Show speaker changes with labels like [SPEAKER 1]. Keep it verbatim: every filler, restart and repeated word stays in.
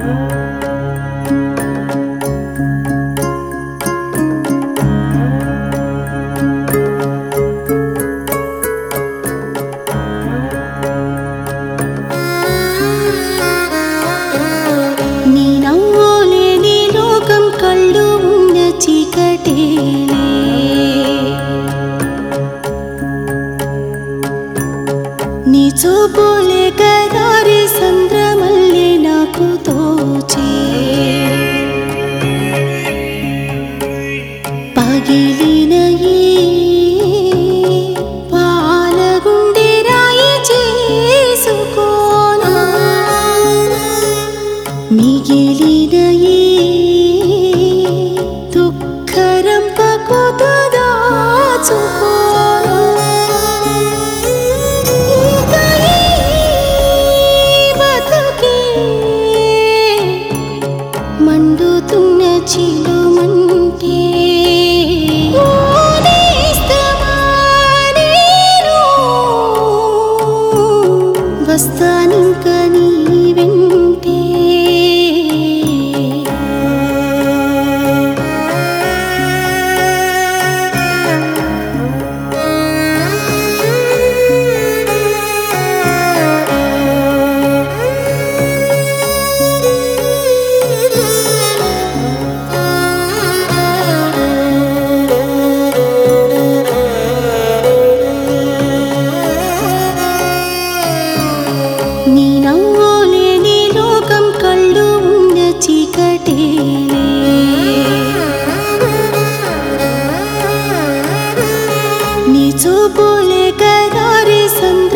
[SPEAKER 1] నీ చూపులే కదారి సంద్రమల్లె నాకు తోచే పగిలిన ఈ పాలగుండె రాయి చేసుకోనా మిగిలిన ఈ దుఃఖరంపకు దాచుకోనా మండుతున్న చిలుమంటే వస్తానింక నీ వెంటే నీ నవ్వులే నీ లోకం కళ్ళు ఉన్న చీకటేలే నీ చూపులే కదారి సంద్ర